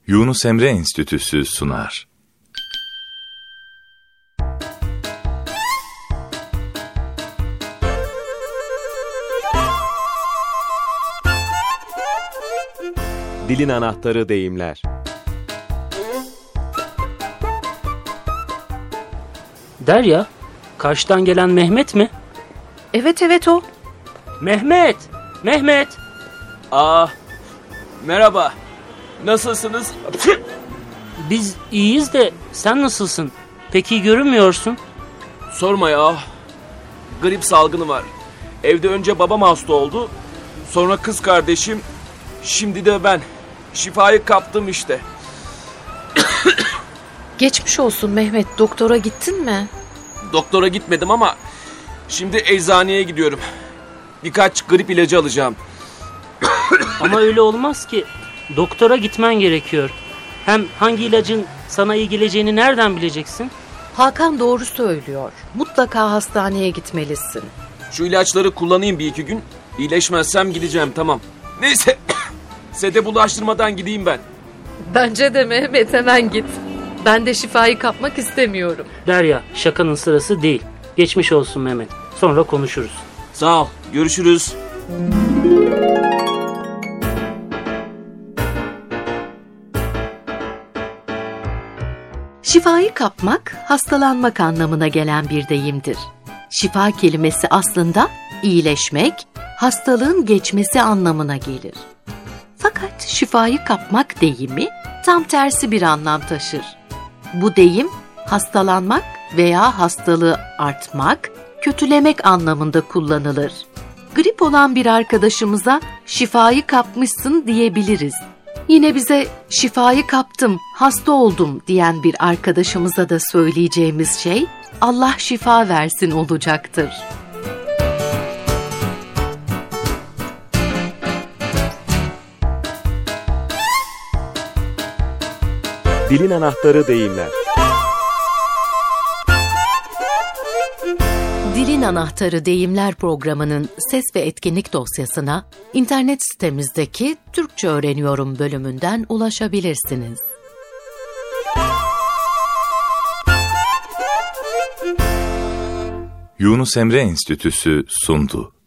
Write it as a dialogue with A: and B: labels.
A: Yunus Emre Enstitüsü sunar.
B: Dilin anahtarı deyimler.
C: Derya, karşıdan gelen Mehmet mi?
D: Evet o.
C: Mehmet! Mehmet!
E: Merhaba. Nasılsınız?
C: Biz iyiyiz de sen nasılsın? Pek iyi görünmüyorsun.
E: Sorma ya. Grip salgını var. Evde önce babam hasta oldu. Sonra kız kardeşim. Şimdi de ben. Şifayı kaptım işte.
D: Geçmiş olsun Mehmet. Doktora gittin mi?
E: Doktora gitmedim ama şimdi eczaneye gidiyorum. Birkaç grip ilacı alacağım.
C: Ama öyle olmaz ki. Doktora gitmen gerekiyor. Hem hangi ilacın sana iyi geleceğini nereden bileceksin?
D: Hakan doğru söylüyor. Mutlaka hastaneye gitmelisin.
E: Şu ilaçları kullanayım bir iki gün. İyileşmezsem gideceğim, tamam. Neyse. Sede bulaştırmadan gideyim ben.
D: Bence de Mehmet, hemen git. Ben de şifayı kapmak istemiyorum.
C: Derya, şakanın sırası değil. Geçmiş olsun Mehmet. Sonra konuşuruz.
E: Sağ ol. Görüşürüz.
D: Şifayı kapmak, hastalanmak anlamına gelen bir deyimdir. Şifa kelimesi aslında iyileşmek, hastalığın geçmesi anlamına gelir. Fakat şifayı kapmak deyimi tam tersi bir anlam taşır. Bu deyim hastalanmak veya hastalığı artmak, kötülemek anlamında kullanılır. Grip olan bir arkadaşımıza şifayı kapmışsın diyebiliriz. Yine bize şifayı kaptım, hasta oldum diyen bir arkadaşımıza da söyleyeceğimiz şey Allah şifa versin olacaktır.
B: Dilin anahtarı deyimler.
D: Dilin Anahtarı Deyimler programının ses ve etkinlik dosyasına internet sitemizdeki Türkçe Öğreniyorum bölümünden ulaşabilirsiniz.
A: Yunus Emre Enstitüsü sundu.